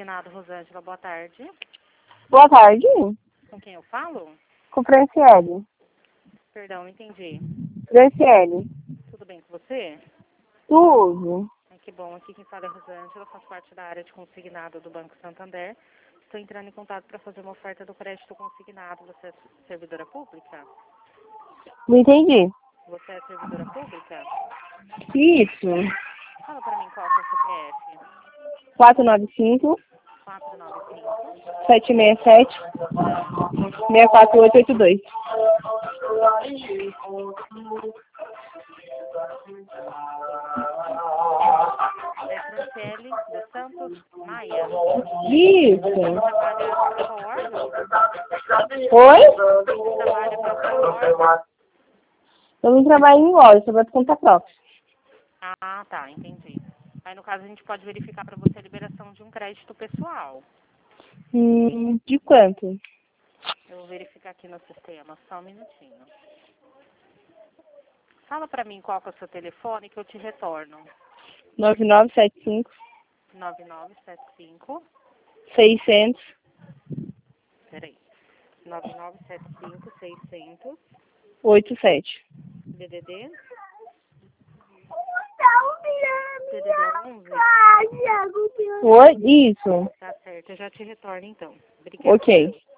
consignado, Rosângela. Boa tarde. Boa tarde. Com quem eu falo? Com Franciele. Perdão, não entendi. Franciele. Tudo bem com você? Tudo. Ai, que bom. Aqui quem fala é Rosângela, faço parte da área de consignado do Banco Santander. Estou entrando em contato para fazer uma oferta do crédito consignado. Você é servidora pública? Não entendi. Você é servidora pública? Isso. Fala para mim qual que é o CPF. 495 495 767 64882. É Franciele dos Santos Maia. Isso. Trabalha para qual órgão? Oi? Trabalha para qual órgão? Eu não trabalho em loja, trabalho por conta própria. Ah, tá, entendi. Aí, no caso, a gente pode verificar para você a liberação de um crédito pessoal. De quanto? Eu vou verificar aqui no sistema, só um minutinho. Fala para mim qual que é o seu telefone que eu te retorno. 9975 9975, 600 peraí, 9975 600, 87. DDD 11. Oi? Isso. Tá certo, eu já te retorno então. Obrigada. Ok.